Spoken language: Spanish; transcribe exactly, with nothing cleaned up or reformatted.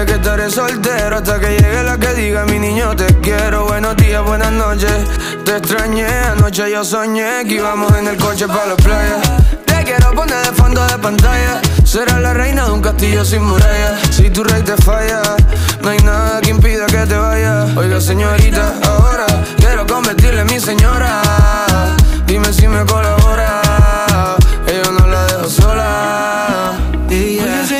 Jurarte que estaré soltero hasta que llegue la que diga mi niño te quiero. Buenos días, buenas noches, te extrañé. Anoche yo soñé que íbamos en el coche pa' la playa. Te quiero poner de fondo de pantalla. Serás la reina de un castillo sin muralla. Si tu rey te falla, no hay nada que impida que te vayas. Oiga señorita, ahora quiero convertirle en mi señora.